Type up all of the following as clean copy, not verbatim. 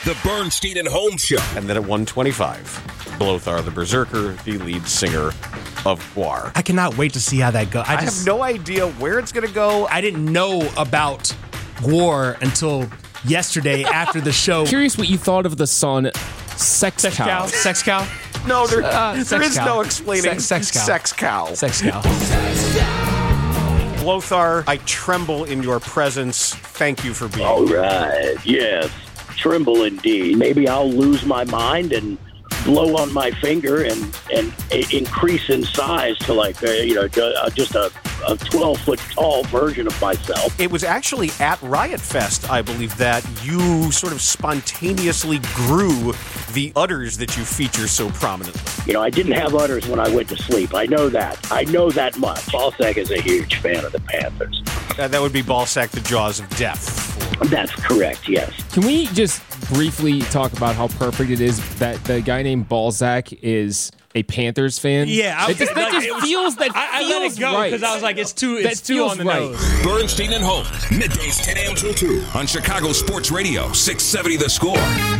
The Bernstein and Holmes Show. And then at 1:25, Blothar the Berserker, the lead singer of GWAR. I cannot wait to see how that goes. I have no idea where it's going to go. I didn't know about GWAR until yesterday after the show. Curious what you thought of the song Sex Cow. Sex Cow? No, there is cow. no explaining Sex cow. Sex cow. Sex Cow. Blothar, I tremble in your presence. Thank you for being All here. right, yes, tremble indeed. Maybe I'll lose my mind and blow on my finger and increase in size to just a 12-foot tall version of myself. It was actually at Riot Fest, I believe, that you sort of spontaneously grew the udders that you feature so prominently. I didn't have udders when I went to sleep. I know that. I know that much. Balsack is a huge fan of the Panthers. That would be Balsack, the Jaws of Death. That's correct, yes. Can we just briefly talk about how perfect it is that the guy named Balzac is a Panthers fan? Yeah, I let it go right. because I was like, it's too on the right. nose. Bernstein and Holmes, middays 10 a.m. till 2 on Chicago Sports Radio, 670 The Score.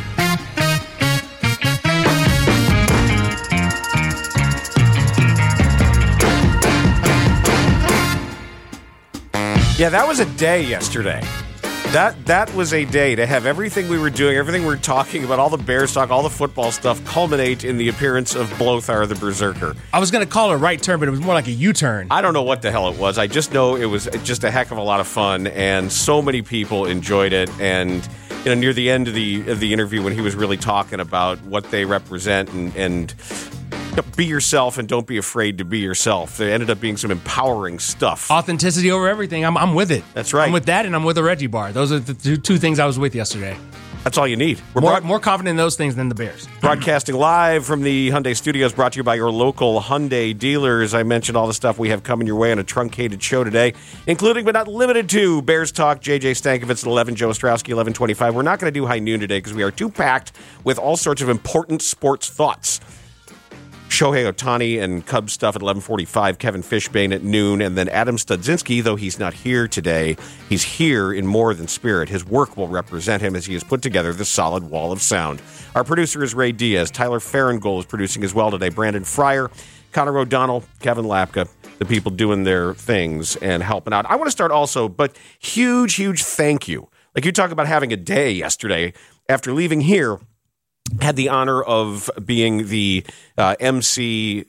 Yeah, that was a day yesterday. That was a day to have everything we were doing, everything we were talking about, all the Bears talk, all the football stuff, culminate in the appearance of Blothar the Berserker. I was going to call it a right turn, but it was more like a U-turn. I don't know what the hell it was. I just know it was just a heck of a lot of fun, and so many people enjoyed it. And near the end of the interview, when he was really talking about what they represent and be yourself and don't be afraid to be yourself. There ended up being some empowering stuff. Authenticity over everything. I'm with it. That's right. I'm with that, and I'm with the Reggie Bar. Those are the two things I was with yesterday. That's all you need. We're more confident in those things than the Bears. Broadcasting live from the Hyundai Studios, brought to you by your local Hyundai dealers. I mentioned all the stuff we have coming your way on a truncated show today, including but not limited to Bears Talk, JJ Stankovitz at 11, Joe Ostrowski, 11:25. We're not going to do High Noon today because we are too packed with all sorts of important sports thoughts. Shohei Ohtani and Cubs stuff at 11:45, Kevin Fishbane at noon, and then Adam Studzinski, though he's not here today, he's here in more than spirit. His work will represent him as he has put together the solid wall of sound. Our producer is Ray Diaz. Tyler Farringol is producing as well today. Brandon Fryer, Connor O'Donnell, Kevin Lapka, the people doing their things and helping out. I want to start also, but huge thank you. Like you talk about having a day yesterday after leaving here. Had the honor of being the MC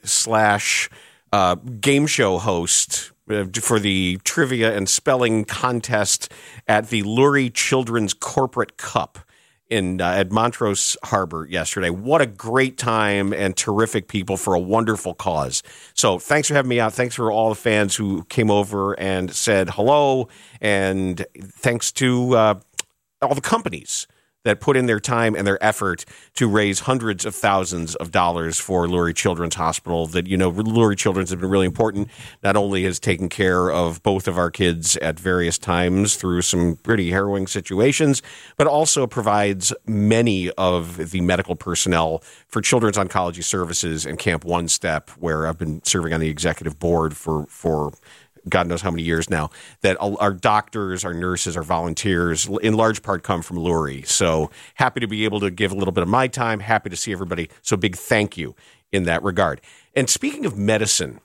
/ game show host for the trivia and spelling contest at the Lurie Children's Corporate Cup at Montrose Harbor yesterday. What a great time and terrific people for a wonderful cause. So thanks for having me out. Thanks for all the fans who came over and said hello. And thanks to all the companies that put in their time and their effort to raise hundreds of thousands of dollars for Lurie Children's Hospital. That, Lurie Children's has been really important. Not only has taken care of both of our kids at various times through some pretty harrowing situations, but also provides many of the medical personnel for Children's Oncology Services and Camp One Step, where I've been serving on the executive board for God knows how many years now, that our doctors, our nurses, our volunteers, in large part come from Lurie. So happy to be able to give a little bit of my time. Happy to see everybody. So big thank you in that regard. And speaking of medicine,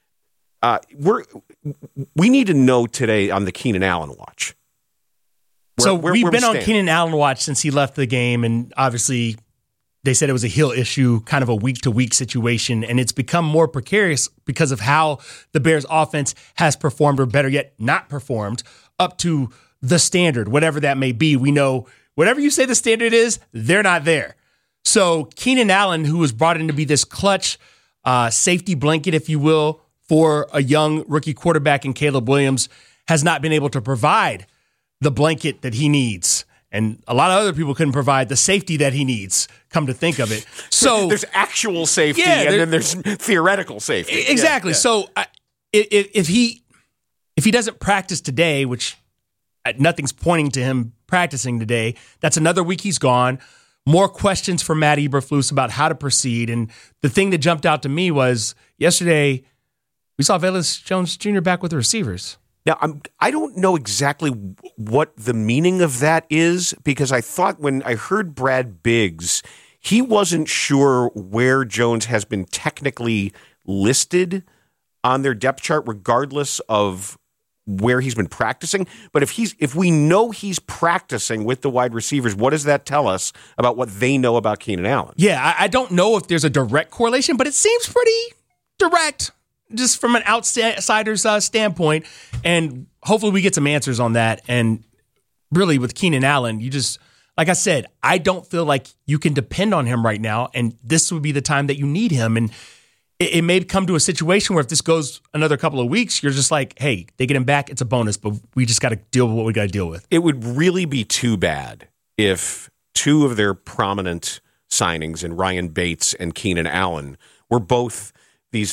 we need to know today on the Keenan Allen watch. We've been on Keenan Allen watch since he left the game, and obviously they said it was a heel issue, kind of a week-to-week situation, and it's become more precarious because of how the Bears' offense has performed, or better yet, not performed, up to the standard, whatever that may be. We know whatever you say the standard is, they're not there. So Keenan Allen, who was brought in to be this clutch safety blanket, if you will, for a young rookie quarterback in Caleb Williams, has not been able to provide the blanket that he needs. And a lot of other people couldn't provide the safety that he needs, come to think of it. So there's actual safety, and then there's theoretical safety. Exactly. Yeah. So if he doesn't practice today, which nothing's pointing to him practicing today, that's another week he's gone. More questions for Matt Eberflus about how to proceed. And the thing that jumped out to me was yesterday we saw Velus Jones Jr. back with the receivers. Now, I don't know exactly what the meaning of that is, because I thought when I heard Brad Biggs, he wasn't sure where Jones has been technically listed on their depth chart, regardless of where he's been practicing. But if we know he's practicing with the wide receivers, what does that tell us about what they know about Keenan Allen? Yeah, I don't know if there's a direct correlation, but it seems pretty direct, just from an outsider's standpoint. And hopefully we get some answers on that. And really with Keenan Allen, you just, like I said, I don't feel like you can depend on him right now. And this would be the time that you need him. And it may come to a situation where if this goes another couple of weeks, you're just like, hey, they get him back, it's a bonus, but we just got to deal with what we got to deal with. It would really be too bad if two of their prominent signings in Ryan Bates and Keenan Allen were both these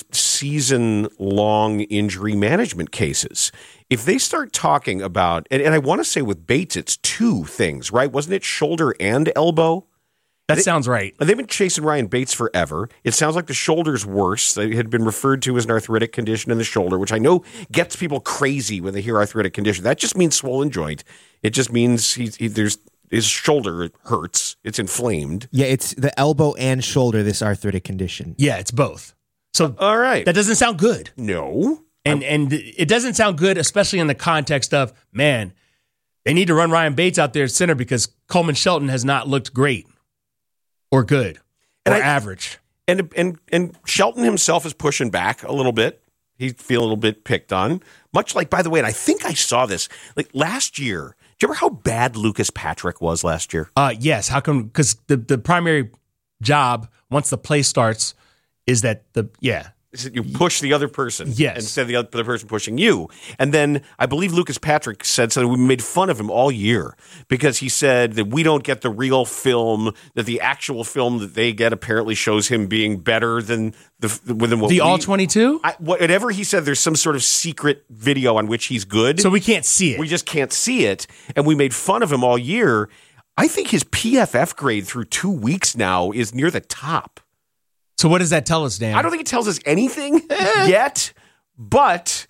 season-long injury management cases. If they start talking about, and I want to say with Bates, it's two things, right? Wasn't it shoulder and elbow? That sounds right. They've been chasing Ryan Bates forever. It sounds like the shoulder's worse. It had been referred to as an arthritic condition in the shoulder, which I know gets people crazy when they hear arthritic condition. That just means swollen joint. It just means his shoulder hurts. It's inflamed. Yeah, it's the elbow and shoulder, this arthritic condition. Yeah, it's both. So all right. That doesn't sound good. No. And it doesn't sound good, especially in the context of, man, they need to run Ryan Bates out there at center because Coleman Shelton has not looked great. Or good, or average. And Shelton himself is pushing back a little bit. He's feeling a little bit picked on. Much like, by the way, and I think I saw this, like last year, do you remember how bad Lucas Patrick was last year? Yes. How come? Because the primary job, once the play starts, is that you push the other person instead of the other person pushing you. And then I believe Lucas Patrick said something. We made fun of him all year because he said that we don't get the real film, that the actual film that they get apparently shows him being better than the All-22? Whatever he said, there's some sort of secret video on which he's good. So we can't see it. We just can't see it. And we made fun of him all year. I think his PFF grade through 2 weeks now is near the top. So what does that tell us, Dan? I don't think it tells us anything yet, but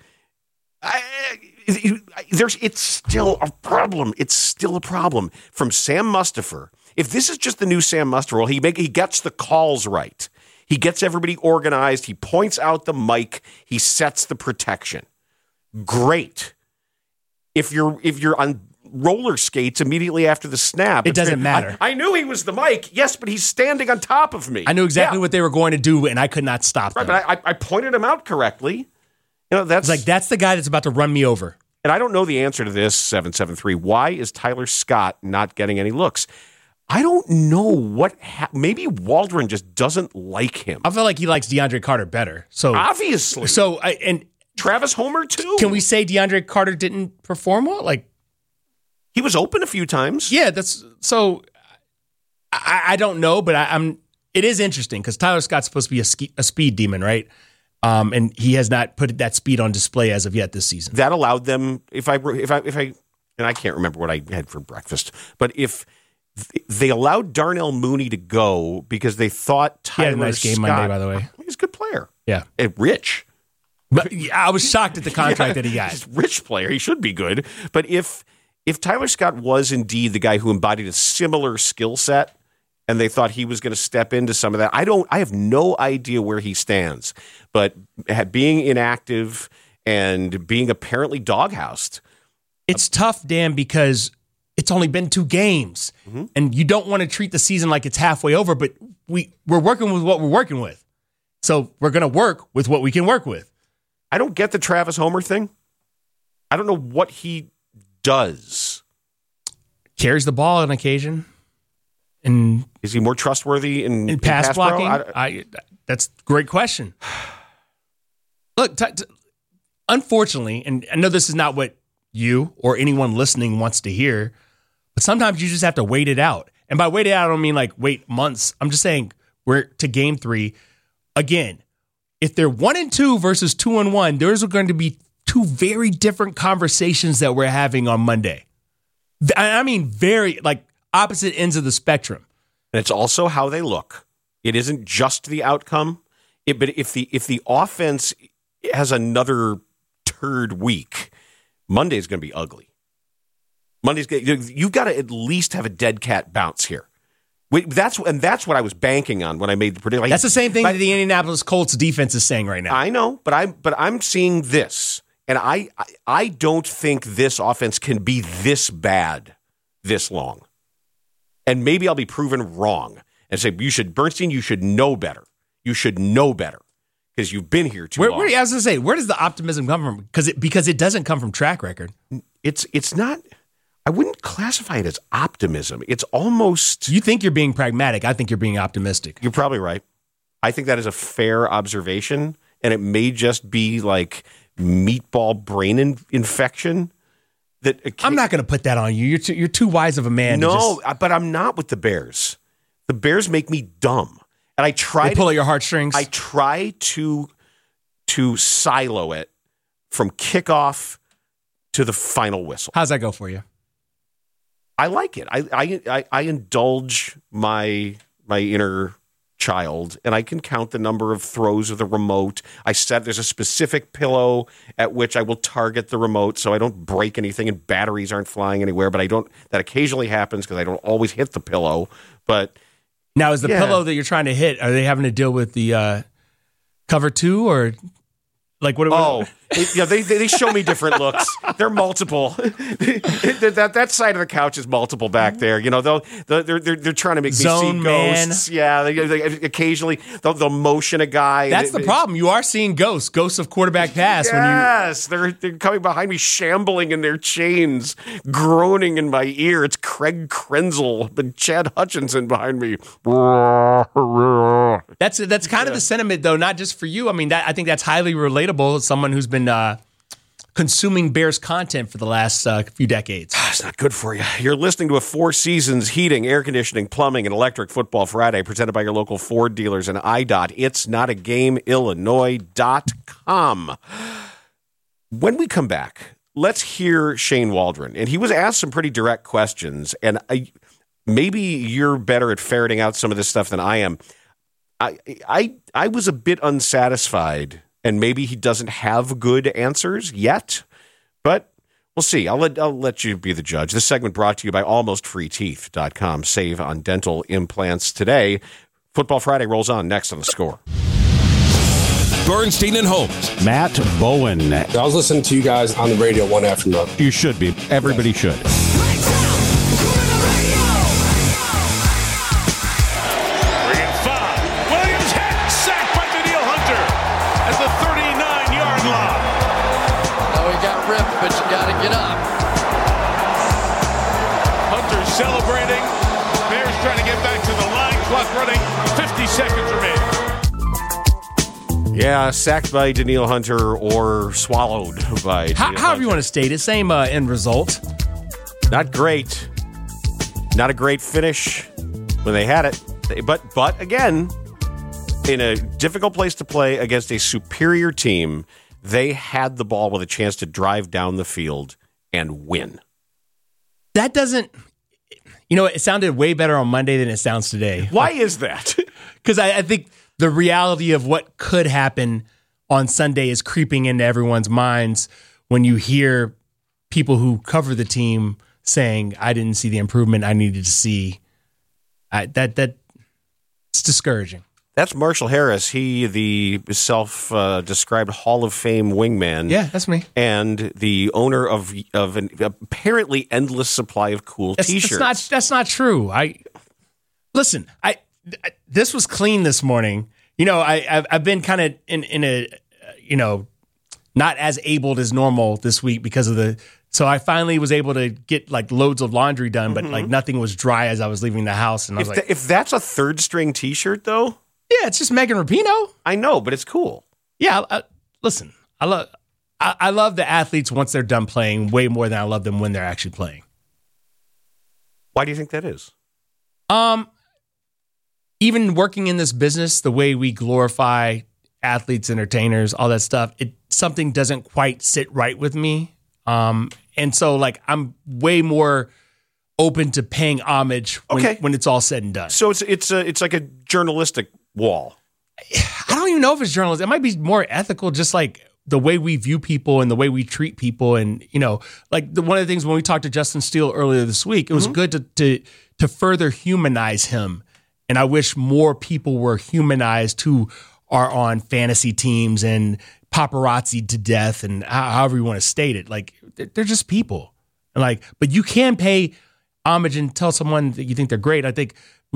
it's still a problem. It's still a problem. From Sam Mustipher, if this is just the new Sam Mustipher, he gets the calls right. He gets everybody organized. He points out the mic. He sets the protection. Great. If you're on roller skates immediately after the snap, it doesn't matter. I knew he was the mic, yes, but he's standing on top of me. I knew exactly what they were going to do, and I could not stop them. Right, but I pointed him out correctly. That's like that's the guy that's about to run me over. And I don't know the answer to this. 773. Why is Tyler Scott not getting any looks? I don't know what. Maybe Waldron just doesn't like him. I feel like he likes DeAndre Carter better. So obviously, and Travis Homer too. Can we say DeAndre Carter didn't perform well? Like. He was open a few times. Yeah, that's so. I don't know, but it is interesting because Tyler Scott's supposed to be a speed demon, right? And he has not put that speed on display as of yet this season. That allowed them. If I and I can't remember what I had for breakfast, but if they allowed Darnell Mooney to go because they thought Tyler he had a nice game Scott, Monday, by the way. He's a good player. Yeah, and rich. But I was shocked at the contract that he got. He's a rich player. He should be good. But if Tyler Scott was indeed the guy who embodied a similar skill set and they thought he was going to step into some of that, I have no idea where he stands. But being inactive and being apparently doghoused. It's tough, Dan, because it's only been 2 games. Mm-hmm. And you don't want to treat the season like it's halfway over, but we're working with what we're working with. So we're going to work with what we can work with. I don't get the Travis Homer thing. I don't know what he does. Carries the ball on occasion. And is he more trustworthy in pass blocking? That's a great question. Look, unfortunately, and I know this is not what you or anyone listening wants to hear, but sometimes you just have to wait it out. And by wait it out, I don't mean like wait months. I'm just saying we're to game 3. Again, if they're 1-2 versus 2-1, there's going to be 2 very different conversations that we're having on Monday. I mean, very like opposite ends of the spectrum. And it's also how they look. It isn't just the outcome. But if the offense has another turd week, Monday's going to be ugly. You've got to at least have a dead cat bounce here. That's what I was banking on when I made the prediction. That's the same thing that the Indianapolis Colts defense is saying right now. I know, but I'm seeing this, and I don't think this offense can be this bad this long. And maybe I'll be proven wrong and say Bernstein, you should know better. You should know better because you've been here too long. I was going to say, where does the optimism come from? Because it doesn't come from track record. It's not. I wouldn't classify it as optimism. It's almost... You think you're being pragmatic. I think you're being optimistic. You're probably right. I think that is a fair observation, and it may just be like meatball brain infection. I'm not going to put that on you. You're too wise of a man. No, but I'm not with the Bears. The Bears make me dumb, and I try to pull at your heartstrings. I try to silo it from kickoff to the final whistle. How's that go for you? I like it. I indulge my inner child, and I can count the number of throws of the remote. There's a specific pillow at which I will target the remote so I don't break anything and batteries aren't flying anywhere. But that occasionally happens because I don't always hit the pillow. But now, is the pillow that you're trying to hit, are they having to deal with the cover 2 or? Like what? They show me different looks. They're multiple. that side of the couch is multiple back there. You know, they're trying to make Zone me see ghosts. Yeah, they occasionally they'll motion a guy. That's the problem. You are seeing ghosts of quarterback pass. Yes, they're coming behind me, shambling in their chains, groaning in my ear. It's Craig Krenzel and Chad Hutchinson behind me. That's kind of the sentiment, though, not just for you. I mean, I think that's highly relatable. Someone who's been consuming Bears content for the last few decades. It's not good for you. You're listening to a Four Seasons Heating, Air Conditioning, Plumbing, and Electric Football Friday presented by your local Ford dealers and IDOT. It's not a game, Illinois.com. When we come back, let's hear Shane Waldron. And he was asked some pretty direct questions, and maybe you're better at ferreting out some of this stuff than I am. I was a bit unsatisfied, and maybe he doesn't have good answers yet, but we'll see. I'll let you be the judge. This segment brought to you by AlmostFreeTeeth.com. Save on dental implants today. Football Friday rolls on next on The Score. Bernstein and Holmes. Matt Bowen. I was listening to you guys on the radio one afternoon. You should be. Everybody should. But you got to get up. Hunter celebrating. Bears trying to get back to the line. Clock running. 50 seconds remaining. Yeah, sacked by Danielle Hunter or swallowed by Danielle Hunter. However you want to state it. Same end result. Not great. Not a great finish when they had it. But again, in a difficult place to play against a superior team, they had the ball with a chance to drive down the field and win. That doesn't, it sounded way better on Monday than it sounds today. Why is that? Because I think the reality of what could happen on Sunday is creeping into everyone's minds when you hear people who cover the team saying, I didn't see the improvement I needed to see. It's discouraging. That's Marshall Harris. He, the self-described Hall of Fame wingman. Yeah, that's me. And the owner of an apparently endless supply of cool T-shirts. That's not true. Listen. This was clean this morning. I've been kind of in a not as abled as normal this week because of so I finally was able to get like loads of laundry done, but like nothing was dry as I was leaving the house. And I was if that's a third string T-shirt though. Yeah, it's just Megan Rapinoe. I know, but it's cool. Yeah, listen, I love the athletes once they're done playing way more than I love them when they're actually playing. Why do you think that is? Even working in this business, the way we glorify athletes, entertainers, all that stuff, something doesn't quite sit right with me. And so like I'm way more open to paying homage when it's all said and done. So it's like a journalistic wall. I don't even know if it's journalism. It might be more ethical, just like the way we view people and the way we treat people. And, one of the things when we talked to Justin Steele earlier this week, it was good to further humanize him. And I wish more people were humanized who are on fantasy teams and paparazzi to death and however you want to state it. Like, they're just people. But you can pay homage and tell someone that you think they're great. I think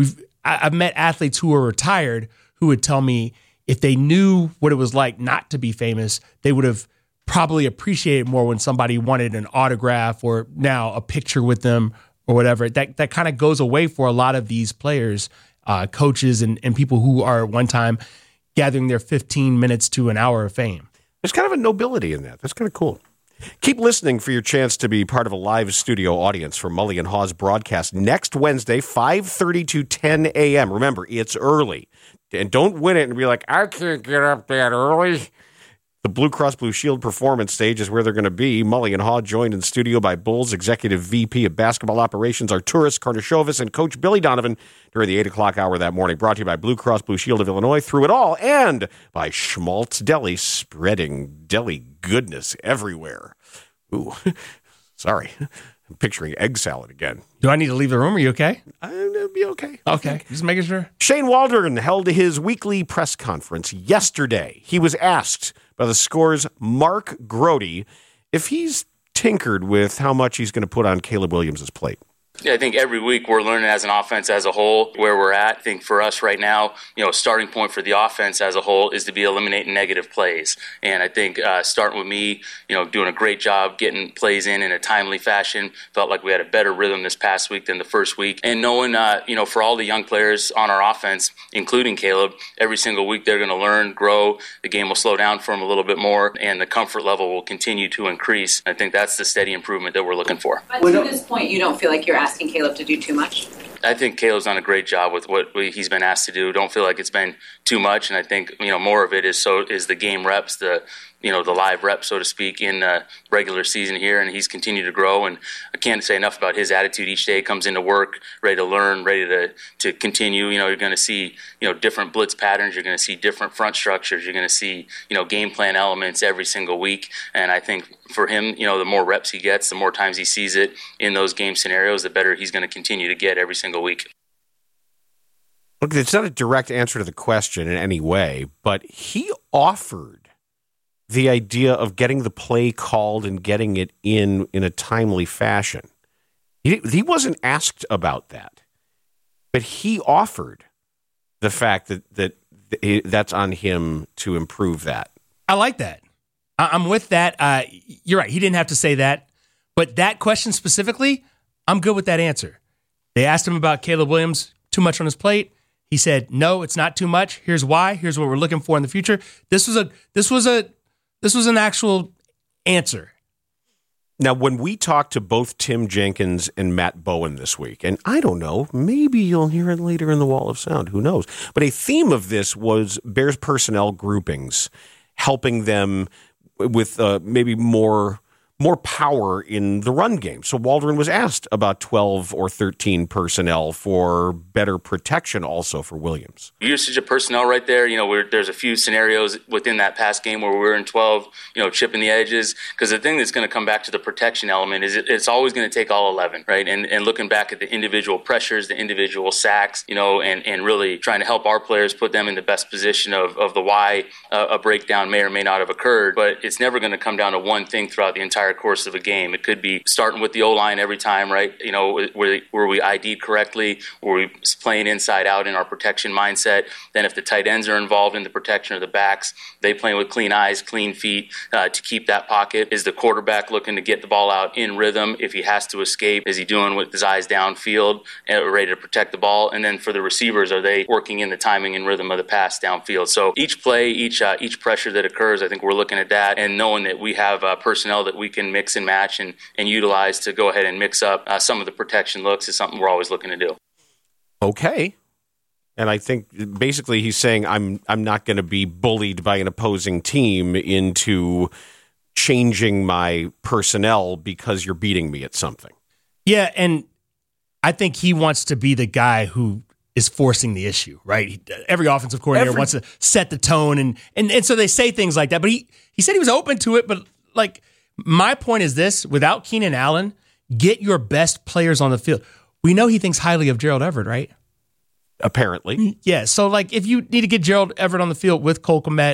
I've met athletes who are retired who would tell me if they knew what it was like not to be famous, they would have probably appreciated more when somebody wanted an autograph or now a picture with them or whatever. That kind of goes away for a lot of these players, coaches and people who are at one time gathering their 15 minutes to an hour of fame. There's kind of a nobility in that. That's kind of cool. Keep listening for your chance to be part of a live studio audience for Mully and Hawes broadcast next Wednesday, 5:30 to 10 a.m. Remember, it's early. And don't win it and be like, I can't get up that early. The Blue Cross Blue Shield performance stage is where they're going to be. Mully and Haw joined in studio by Bulls Executive VP of Basketball Operations Arturas Karnisovas and Coach Billy Donovan during the 8 o'clock hour that morning. Brought to you by Blue Cross Blue Shield of Illinois through it all and by Schmaltz Deli, spreading deli goodness everywhere. Ooh, sorry. I'm picturing egg salad again. Do I need to leave the room? Are you okay? I'll be okay. Okay, just making sure. Shane Waldron held his weekly press conference yesterday. He was asked by the Score's Mark Grody if he's tinkered with how much he's going to put on Caleb Williams' plate. Yeah, I think every week we're learning as an offense as a whole where we're at. I think for us right now, a starting point for the offense as a whole is to be eliminating negative plays. And I think starting with me, doing a great job getting plays in a timely fashion. Felt like we had a better rhythm this past week than the first week. And knowing, for all the young players on our offense, including Caleb, every single week they're going to learn, grow. The game will slow down for them a little bit more, and the comfort level will continue to increase. I think that's the steady improvement that we're looking for. But to this point, you don't feel like you're asking Caleb to do too much? I think Caleb's done a great job with what he's been asked to do. Don't feel like it's been too much, and I think more of it is the game reps, the live reps, so to speak, in the regular season here, and he's continued to grow. And I can't say enough about his attitude each day. He comes into work ready to learn, ready to continue. You're going to see different blitz patterns. You're going to see different front structures. You're going to see game plan elements every single week. And I think for him, the more reps he gets, the more times he sees it in those game scenarios, the better he's going to continue to get every single week. Look, it's not a direct answer to the question in any way, but he offered the idea of getting the play called and getting it in a timely fashion. He wasn't asked about that, but he offered the fact that that's on him to improve that. I like that. I'm with that. You're right. He didn't have to say that, but that question specifically, I'm good with that answer. They asked him about Caleb Williams, too much on his plate. He said, no, it's not too much. Here's why. Here's what we're looking for in the future. This was an actual answer. Now, when we talked to both Tim Jenkins and Matt Bowen this week, and I don't know, maybe you'll hear it later in the Wall of Sound, who knows? But a theme of this was Bears personnel groupings, helping them with maybe more power in the run game. So Waldron was asked about 12 or 13 personnel for better protection also for Williams. Usage of personnel right there, there's a few scenarios within that pass game where we're in 12, chipping the edges. Because the thing that's going to come back to the protection element is it's always going to take all 11, right? And looking back at the individual pressures, the individual sacks, and really trying to help our players put them in the best position of the why a breakdown may or may not have occurred. But it's never going to come down to one thing throughout the entire course of a game. It could be starting with the O-line every time, right? Were we ID'd correctly? Were we playing inside out in our protection mindset? Then if the tight ends are involved in the protection of the backs, they playing with clean eyes, clean feet to keep that pocket. Is the quarterback looking to get the ball out in rhythm? If he has to escape, is he doing with his eyes downfield and ready to protect the ball? And then for the receivers, are they working in the timing and rhythm of the pass downfield? So each play, each pressure that occurs, I think we're looking at that and knowing that we have personnel that we can mix and match and utilize to go ahead and mix up some of the protection looks is something we're always looking to do. Okay. And I think basically he's saying I'm not going to be bullied by an opposing team into changing my personnel because you're beating me at something. Yeah, and I think he wants to be the guy who is forcing the issue, right? Every offensive coordinator wants to set the tone, and so they say things like that. But he said he was open to it. But like, my point is this: without Keenan Allen, get your best players on the field. We know he thinks highly of Gerald Everett, right? Apparently, yeah. So like, if you need to get Gerald Everett on the field with Cole Kmet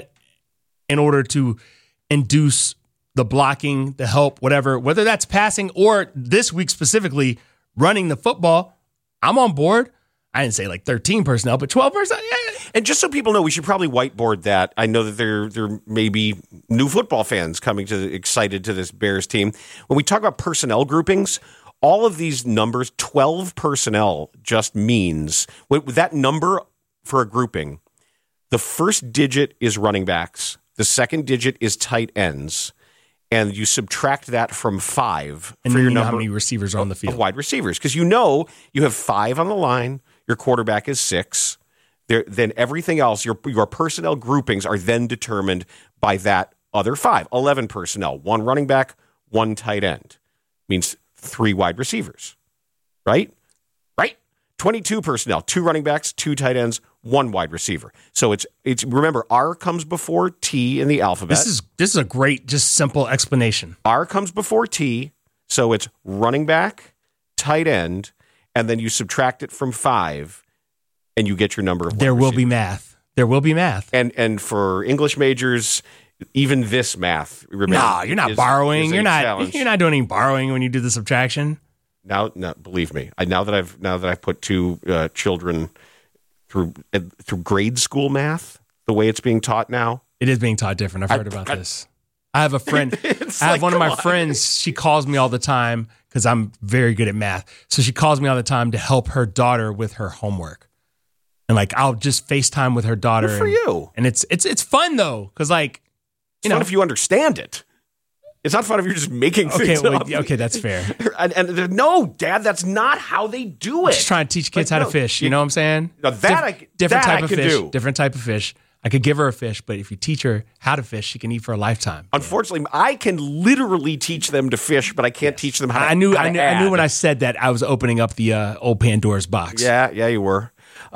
in order to induce the blocking, the help, whatever, whether that's passing or this week specifically running the football, I'm on board. I didn't say like 13 personnel, but 12 personnel. Yeah. And just so people know, we should probably whiteboard that. I know that there may be new football fans coming excited to this Bears team. When we talk about personnel groupings, all of these numbers, 12 personnel just means, with that number for a grouping, the first digit is running backs, the second digit is tight ends, and you subtract that from 5 and for your you know number how many receivers are on the field. Of wide receivers, because you have 5 on the line, your quarterback is 6. Then everything else, your personnel groupings are then determined by that other 5. 11 personnel, 1 running back, 1 tight end. Means 3 wide receivers, right? Right? 22 personnel, 2 running backs, 2 tight ends, 1 wide receiver. So it's remember, R comes before T in the alphabet. This is a great, just simple explanation. R comes before T, so it's running back, tight end, and then you subtract it from 5, and you get your number of wide There will receivers. be math. There will be math. And for English majors, even this math, remember, no, you're not borrowing. You're not doing any borrowing when you do the subtraction. Now, believe me, now that I've put 2 children through grade school math, the way it's being taught now, it is being taught different. I've heard about this. I have a friend. I have one of my friends. She calls me all the time because I'm very good at math. So she calls me all the time to help her daughter with her homework. And like, I'll just FaceTime with her daughter. Good for you. And it's fun though, because like, it's fun if you understand it. It's not fun if you're just making things up. Okay, that's fair. And no, Dad, that's not how they do it. I'm just trying to teach kids how to fish. You know what I'm saying? No, different type of fish. do. Different type of fish. I could give her a fish, but if you teach her how to fish, she can eat for a lifetime. Unfortunately, I can literally teach them to fish, but I can't teach them how to I knew when I said that, I was opening up the old Pandora's box. Yeah, you were.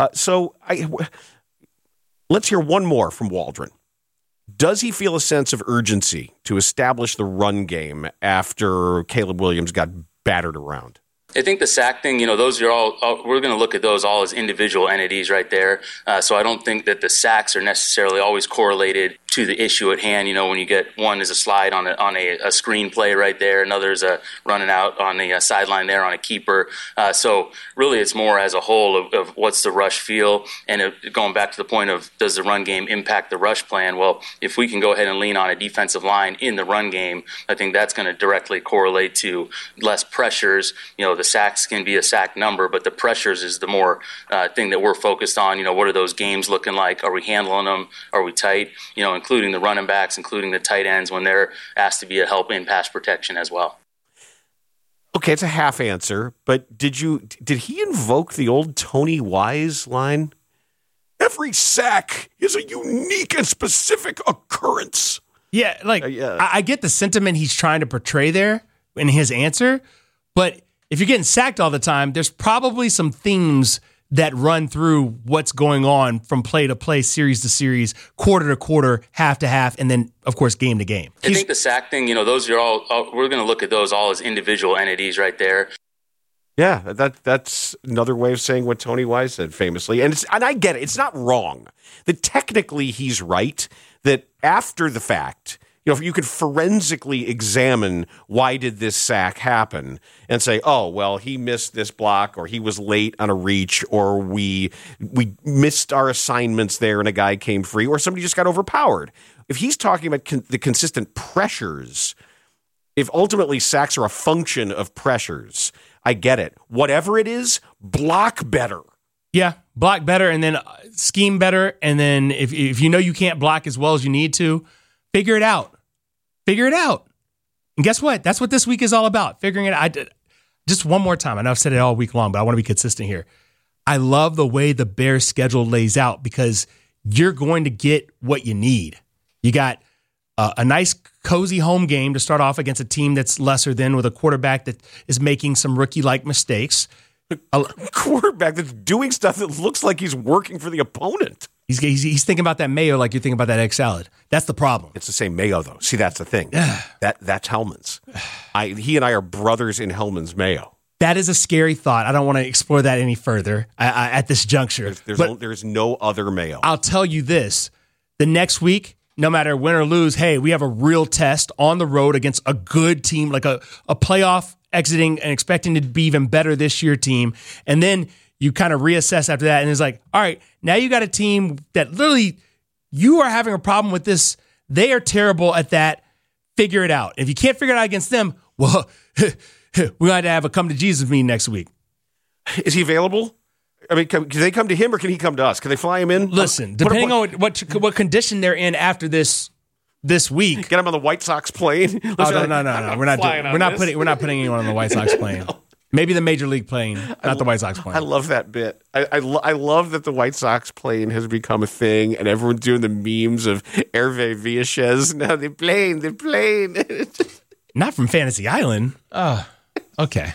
Let's hear one more from Waldron. Does he feel a sense of urgency to establish the run game after Caleb Williams got battered around? I think the sack thing, those are all we're going to look at those all as individual entities right there. So I don't think that the sacks are necessarily always correlated to the issue at hand. When you get one is a slide on a screen play right there, another is a running out on the sideline there on a keeper. So really it's more as a whole of what's the rush feel, and going back to the point of does the run game impact the rush plan? Well, if we can go ahead and lean on a defensive line in the run game, I think that's going to directly correlate to less pressures. The sacks can be a sack number, but the pressures is the more thing that we're focused on. What are those games looking like? Are we handling them? Are we tight? Including the running backs, including the tight ends when they're asked to be a help in pass protection as well. Okay, it's a half answer, but did he invoke the old Tony Wise line? Every sack is a unique and specific occurrence. Yeah, I get the sentiment he's trying to portray there in his answer, but if you're getting sacked all the time, there's probably some themes that run through what's going on from play to play, series to series, quarter to quarter, half to half, and then, of course, game to game. I think the sack thing, those are all we're going to look at those all as individual entities right there. Yeah, that's another way of saying what Tony Wise said famously. And I get it. It's not wrong. That technically he's right, that after the fact, if you could forensically examine why did this sack happen and say, oh, well, he missed this block, or he was late on a reach, or we missed our assignments there and a guy came free, or somebody just got overpowered. If he's talking about the consistent pressures, if ultimately sacks are a function of pressures, I get it. Whatever it is, block better. Yeah, block better, and then scheme better, and then if you can't block as well as you need to, figure it out. Figure it out. And guess what? That's what this week is all about, figuring it out. Just one more time. I know I've said it all week long, but I want to be consistent here. I love the way the Bears schedule lays out because you're going to get what you need. You got a nice, cozy home game to start off against a team that's lesser than, with a quarterback that is making some rookie-like mistakes. A quarterback that's doing stuff that looks like he's working for the opponent. He's thinking about that mayo like you're thinking about that egg salad. That's the problem. It's the same mayo, though. See, that's the thing. That's Hellman's. He and I are brothers in Hellman's mayo. That is a scary thought. I don't want to explore that any further at this juncture. There's no other mayo. I'll tell you this. The next week, no matter win or lose, hey, we have a real test on the road against a good team, like a playoff exiting and expecting to be even better this year team. And then you kind of reassess after that. And it's like, all right, now you got a team that literally you are having a problem with this. They are terrible at that. Figure it out. If you can't figure it out against them, well, we got to have a come to Jesus meeting next week. Is he available? I mean, can they come to him or can he come to us? Can they fly him in? Listen, depending on what condition they're in after this week, get him on the White Sox plane. No. We're not putting anyone on the White Sox plane. Maybe the Major League plane, not the White Sox plane. I love that bit. I love that the White Sox plane has become a thing, and everyone's doing the memes of Hervé Villachez. Now the plane. Not from Fantasy Island. Oh, okay.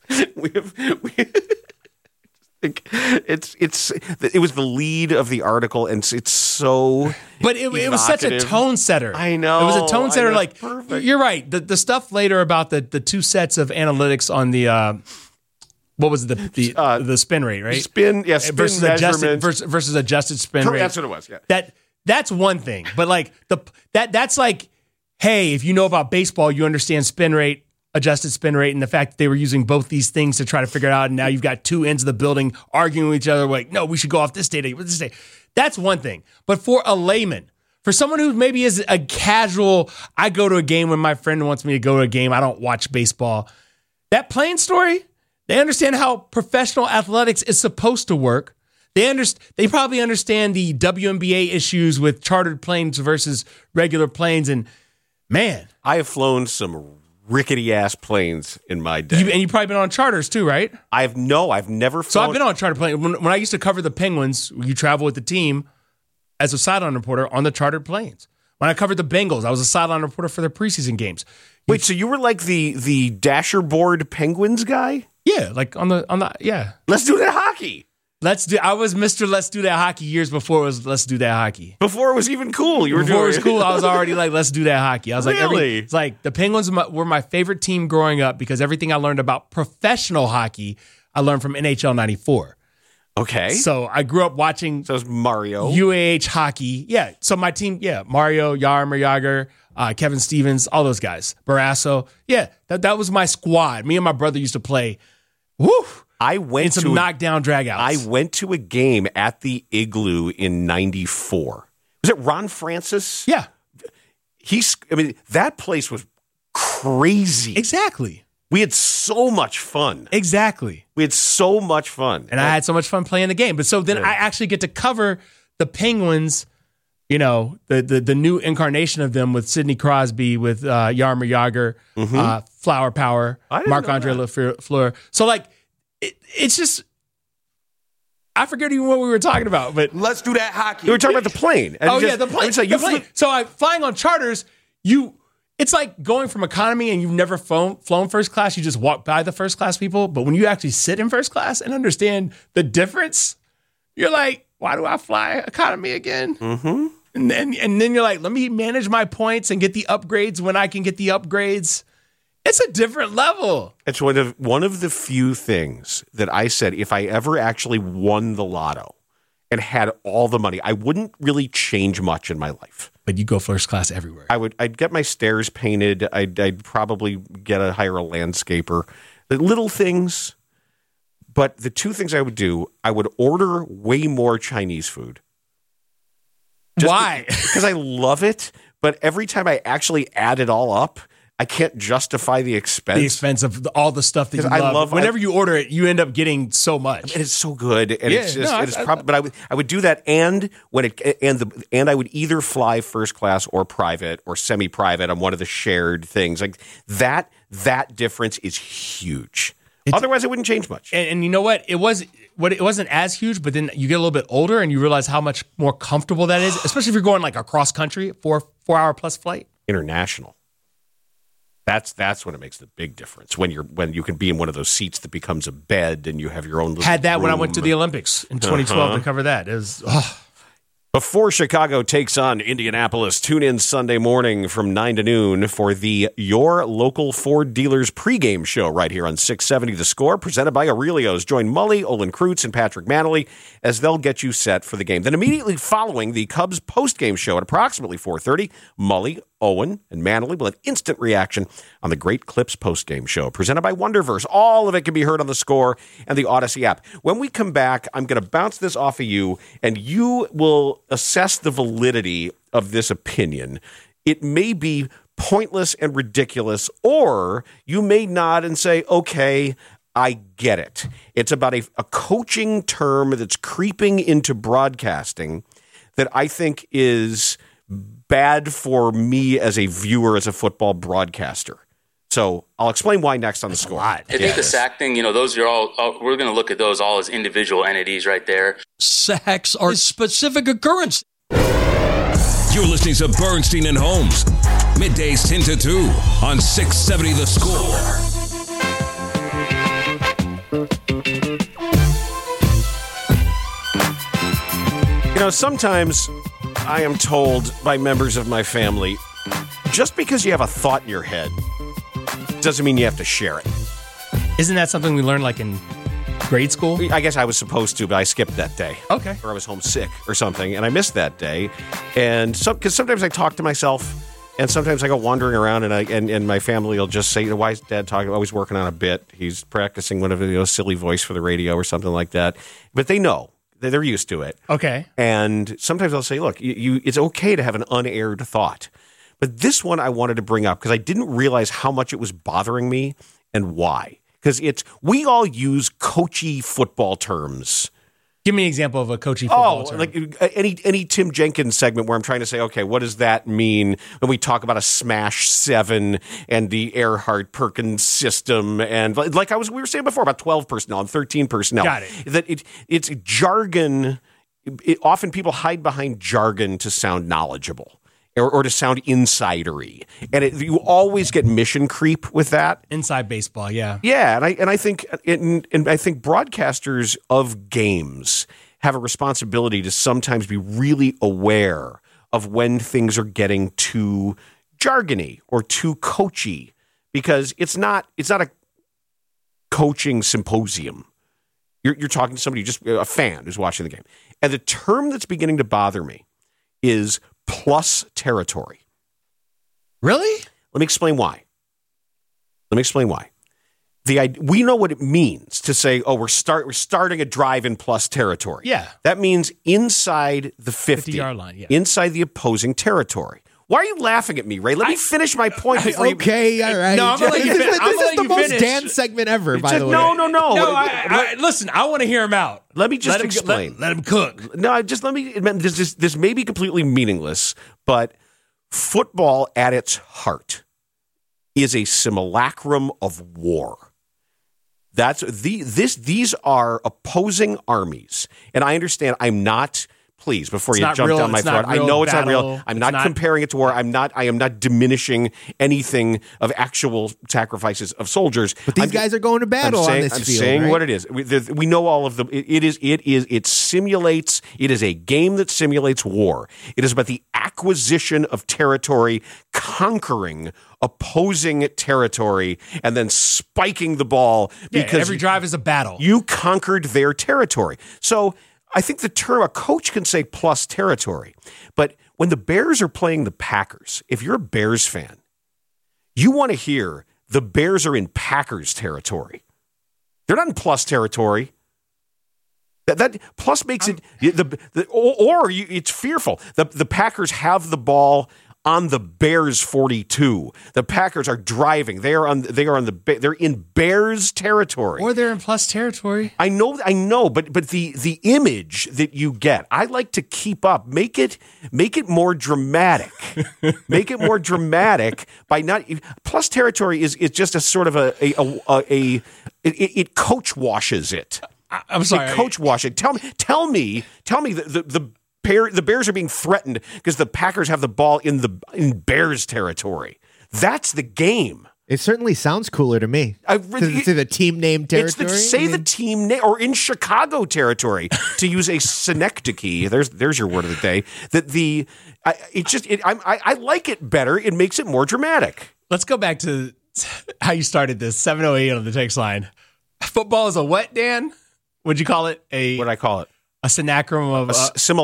It was the lead of the article, and it's so. But it was such a tone setter. I know it was a tone setter. Like perfect. You're right. The stuff later about the two sets of analytics on the what was it, the spin rate, right? Spin versus adjusted spin rate. That's what it was. Yeah. That's one thing, but like that's like, hey, if you know about baseball, you understand spin rate. Adjusted spin rate, and the fact that they were using both these things to try to figure it out, and now you've got two ends of the building arguing with each other, like, no, we should go off this data, this day. That's one thing. But for a layman, for someone who maybe is a casual, I go to a game when my friend wants me to go to a game, I don't watch baseball. That plane story, they understand how professional athletics is supposed to work. They probably understand the WNBA issues with chartered planes versus regular planes, and man. I have flown some rickety ass planes in my day. And you've probably been on charters too, right? I've never flown. So I've been on a charter plane. When I used to cover the Penguins, you travel with the team as a sideline reporter on the chartered planes. When I covered the Bengals, I was a sideline reporter for their preseason games. Wait, so you were like the dasher board Penguins guy? Yeah, like on the yeah. Let's do that hockey. I was Mr. Let's Do That Hockey years before it was Let's Do That Hockey. Before it was even cool. Before it was cool, I was already like, Let's Do That Hockey. I was really? It's like the Penguins were my favorite team growing up because everything I learned about professional hockey, I learned from NHL 94. Okay. So I grew up watching. So it was Mario. UAH hockey. Yeah. So my team, Mario, Jaromir Jagr, Kevin Stevens, all those guys. Barrasso. Yeah. That was my squad. Me and my brother used to play. Woo! I went to some knockdown dragouts. I went to a game at the Igloo in 94. Was it Ron Francis? Yeah. That place was crazy. Exactly. We had so much fun. Exactly. We had so much fun. And I had so much fun playing the game. But so then I actually get to cover the Penguins, the new incarnation of them with Sidney Crosby, with Jaromir Jagr, Flower Power, Marc-Andre Lafleur. So like, it's just, I forget even what we were talking about, but let's do that hockey. We were talking about the plane. The plane. So flying on charters, it's like going from economy and you've never flown first class. You just walk by the first class people. But when you actually sit in first class and understand the difference, you're like, why do I fly economy again? Mm-hmm. And then you're like, let me manage my points and get the upgrades when I can get the upgrades. It's a different level. It's one of the few things that I said, if I ever actually won the lotto and had all the money, I wouldn't really change much in my life. But you go first class everywhere. I'd get my stairs painted. I'd probably hire a landscaper. The little things. But the two things I would do, I would order way more Chinese food. Why? Because I love it. But every time I actually add it all up, I can't justify the expense. The expense of all the stuff that you love. Whenever you order it, you end up getting so much. And it's so good, and but I would do that, and I would either fly first class or private or semi-private on one of the shared things. Like that difference is huge. Otherwise, it wouldn't change much. And you know what? It wasn't as huge, but then you get a little bit older and you realize how much more comfortable that is, especially if you're going like across country, 4 hour plus flight. International. That's when it makes the big difference. When you can be in one of those seats that becomes a bed and you have your own little Had that room. when I went to the Olympics in 2012 to cover that. It was Before Chicago takes on Indianapolis, tune in Sunday morning from 9 to noon for the Your Local Ford Dealers pregame show right here on 670 The Score, presented by Aurelio's. Join Mully, Olin Kreutz, and Patrick Manley as they'll get you set for the game. Then immediately following the Cubs postgame show at approximately 4:30, Mully, Owen, and Manley will have instant reaction on the Great Clips postgame show, presented by Wonderverse. All of it can be heard on The Score and the Odyssey app. When we come back, I'm going to bounce this off of you, and you will assess the validity of this opinion. It may be pointless and ridiculous, or you may nod and say, okay, I get it. It's about a coaching term that's creeping into broadcasting that I think is bad for me as a viewer, as a football broadcaster. So I'll explain why next on The Score. I think the sack thing, those are all, we're going to look at those all as individual entities right there. Sacks are a specific occurrence. You're listening to Bernstein and Holmes, middays 10 to 2 on 670 The Score. Sometimes I am told by members of my family, just because you have a thought in your head doesn't mean you have to share it. Isn't that something we learned like in grade school? I guess I was supposed to, but I skipped that day. Okay. Or I was homesick or something, and I missed that day. And because sometimes I talk to myself, and sometimes I go wandering around, and my family will just say, why is Dad talking? Oh, he's working on a bit. He's practicing one of the silly voice for the radio or something like that. But they know. They're used to it. Okay. And sometimes I'll say, look, it's okay to have an unaired thought. But this one I wanted to bring up because I didn't realize how much it was bothering me and why. Because we all use coachy football terms. Give me an example of a coachy football term. Like any Tim Jenkins segment where I'm trying to say, okay, what does that mean when we talk about a Smash 7 and the Earhart-Perkins system, and we were saying before about 12 personnel and 13 personnel. Got it. That it's jargon. Often people hide behind jargon to sound knowledgeable or to sound insidery, and you always get mission creep with that. Inside baseball, yeah, yeah, and I think broadcasters of games have a responsibility to sometimes be really aware of when things are getting too jargony or too coachy, because it's not a coaching symposium. You're talking to somebody, just a fan who's watching the game, and the term that's beginning to bother me is plus territory. Really? Let me explain why. We know what it means to say, oh, we're starting a drive in plus territory. Yeah. That means inside the 50-yard line, yeah. Inside the opposing territory. Why are you laughing at me, Ray? Let me finish my point before okay, all right. No, I'm going to let you finish. This is the most Dan segment ever, by the way. No. Listen, I want to hear him out. Let me just explain. Let him cook. No, let me. This may be completely meaningless, but football at its heart is a simulacrum of war. These are opposing armies, and I understand. I'm not. Please, before you jump down my throat, I know it's not real. I'm not comparing it to war. I am not diminishing anything of actual sacrifices of soldiers. But these guys are going to battle on this field. I'm saying right? what it is. We know all of them. It simulates. It is a game that simulates war. It is about the acquisition of territory, conquering opposing territory, and then spiking the ball because every drive is a battle. You conquered their territory. So I think the term, a coach can say plus territory, but when the Bears are playing the Packers, if you're a Bears fan, you want to hear the Bears are in Packers territory. They're not in plus territory. That plus makes it it's fearful. The Packers have the ball on the Bears 42. The Packers are driving. They're in Bears territory. Or they're in plus territory. I know, but the image that you get, I like to keep up. Make it more dramatic. Make it more dramatic by not plus territory is just a sort of it coach washes it. I'm sorry. It coach wash it. Tell me the Bears are being threatened because the Packers have the ball in Bears territory. That's the game. It certainly sounds cooler to me. It's the team name territory. The team name, or in Chicago territory, to use a synecdoche. There's your word of the day. I like it better. It makes it more dramatic. Let's go back to how you started this. 708 on the text line. Football is a what, Dan? What'd you call it? What'd I call it? A simulacrum of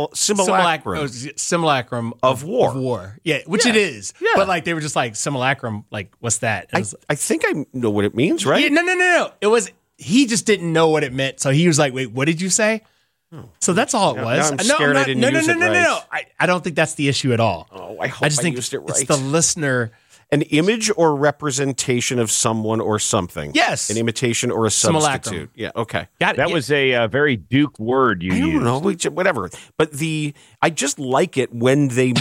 simulacrum of war. Yeah, which it is. Yeah. But like they were just like simulacrum. Like what's that? I think I know what it means, right? Yeah, no. It was he just didn't know what it meant, so he was like, "Wait, what did you say?" So that's all it was. Now I'm scared I didn't use it right. No. I don't think that's the issue at all. Oh, I hope I just think used it right. It's the listener. An image or representation of someone or something. Yes. An imitation or a substitute. Yeah, okay. Got it. That was a very Duke word you used. I don't know, whatever. But I just like it when they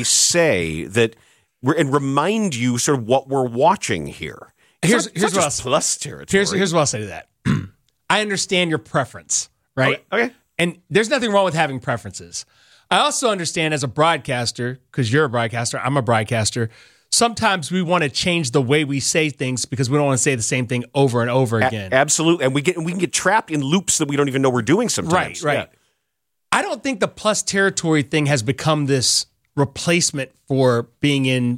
say that and remind you sort of what we're watching here. Here's what I'll plus territory. Here's what I'll say to that. I understand your preference, right? Okay. And there's nothing wrong with having preferences. I also understand as a broadcaster, because you're a broadcaster, I'm a broadcaster, sometimes we want to change the way we say things because we don't want to say the same thing over and over again. Absolutely. And we can get trapped in loops that we don't even know we're doing sometimes. Right. Yeah. I don't think the plus territory thing has become this replacement for being in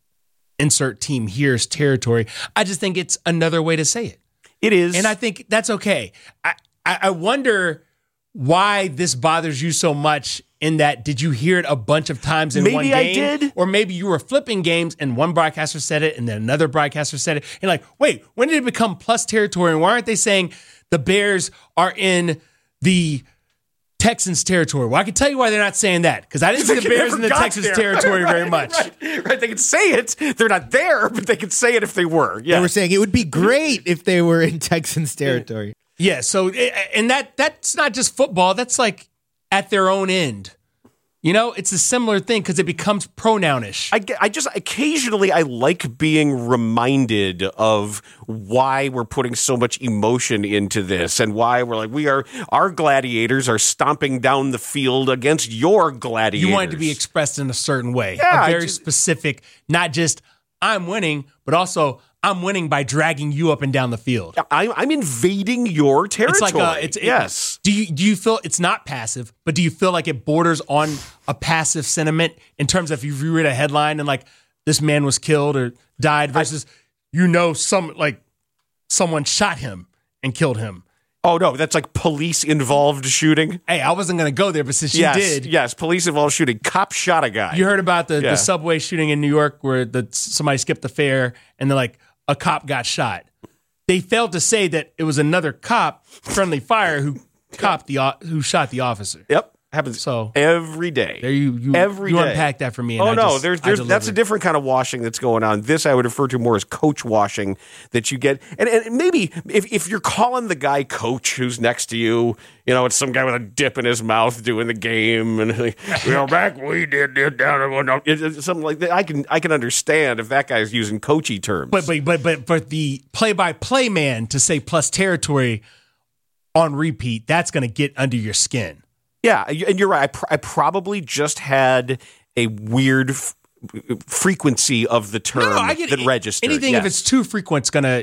insert team here's territory. I just think it's another way to say it. It is. And I think that's okay. I wonder why this bothers you so much in that did you hear it a bunch of times in one game? Maybe I did. Or maybe you were flipping games and one broadcaster said it and then another broadcaster said it. And like, wait, when did it become plus territory? And why aren't they saying the Bears are in the Texans territory? Well, I can tell you why they're not saying that. Because I didn't see the Bears in the Texans territory very much. Right. They can say it. They're not there, but they can say it if they were. Yeah. They were saying it would be great if they were in Texans territory. Yeah, so, and that's not just football. That's like at their own end. You know, it's a similar thing because it becomes pronounish. I just occasionally I like being reminded of why we're putting so much emotion into this and why we're like, our gladiators are stomping down the field against your gladiators. You want it to be expressed in a certain way. Yeah, a very specific, not just I'm winning, but also I'm winning by dragging you up and down the field. I'm invading your territory. It's like yes. Do you feel it's not passive, but do you feel like it borders on a passive sentiment in terms of if you read a headline and like this man was killed or died versus someone shot him and killed him? Oh, no, that's like police-involved shooting. Hey, I wasn't going to go there, but since you did. Yes, police-involved shooting. Cop shot a guy. You heard about the subway shooting in New York where somebody skipped the fare and they're like, a cop got shot. They failed to say that it was another cop, friendly fire, who shot the officer. Yep. Happens every day. There you unpack that for me. And that's a different kind of washing that's going on. This I would refer to more as coach washing that you get. And maybe if you're calling the guy coach who's next to you, you know, it's some guy with a dip in his mouth doing the game, and back we did down something like that. I can understand if that guy's using coachy terms. But the play-by-play man to say plus territory on repeat, that's going to get under your skin. Yeah, and you're right. I probably just had a weird frequency of the term that registered. Anything if it's too frequent, it's gonna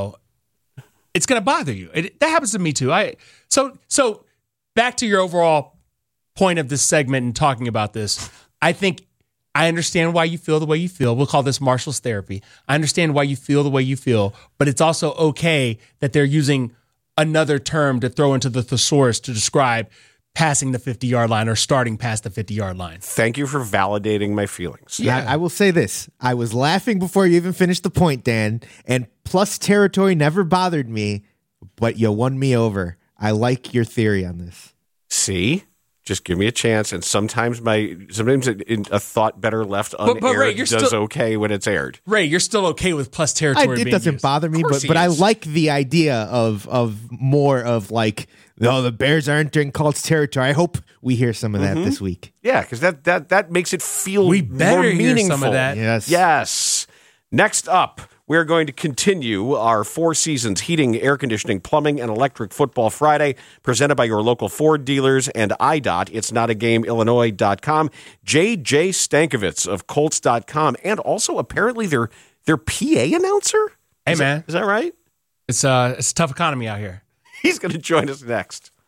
bother you. That happens to me too. So back to your overall point of this segment and talking about this. I think I understand why you feel the way you feel. We'll call this Marshall's therapy. I understand why you feel the way you feel, but it's also okay that they're using another term to throw into the thesaurus to describe passing the 50-yard line or starting past the 50-yard line. Thank you for validating my feelings. Yeah, I will say this. I was laughing before you even finished the point, Dan, and plus territory never bothered me, but you won me over. I like your theory on this. See? Just give me a chance, and sometimes a thought better left unaired Ray, does okay when it's aired. Ray, you're still okay with plus territory. It doesn't bother me, but I like the idea of more of like, no, the Bears are entering Colts territory. I hope we hear some of that this week. Yeah, because that makes it feel we better more meaningful. Hear some of that. Yes. Next up, we're going to continue our Four Seasons Heating, Air Conditioning, Plumbing, and Electric Football Friday, presented by your local Ford dealers and IDOT. It's NotAGameIllinois.com. J.J. Stankovitz of Colts.com, and also apparently their Their PA announcer? Hey, man. Is that right? It's a tough economy out here. He's going to join us next.